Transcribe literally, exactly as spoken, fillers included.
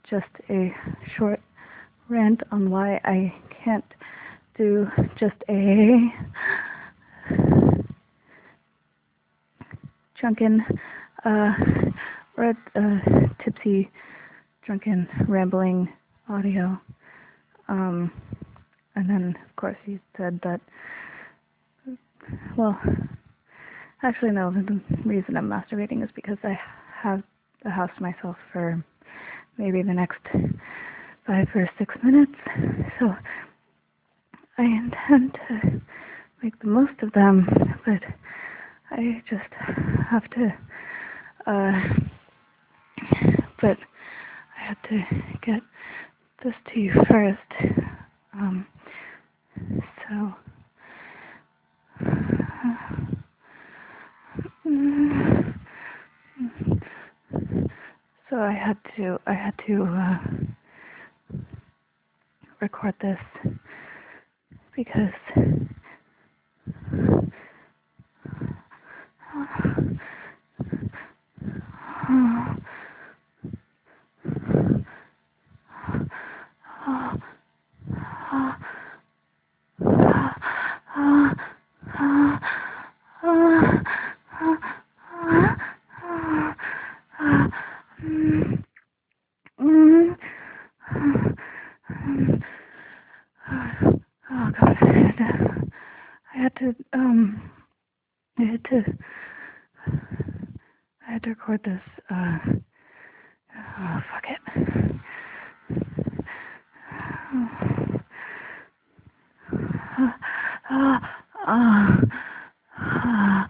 just a short rant on why I can't do just a drunken, uh, or a tipsy, drunken, rambling audio. Um, and then, of course, he said that, well, actually, no, the reason I'm masturbating is because I have the house to myself for maybe the next five or six minutes. So I intend to make the most of them, but I just have to, uh, but I have to get this to you first. Um, so, so I had to, I had to, uh, record this because oh God, I had to, I had to, um, I had to, I had to record this, uh, oh, fuck it. Uh, uh, uh,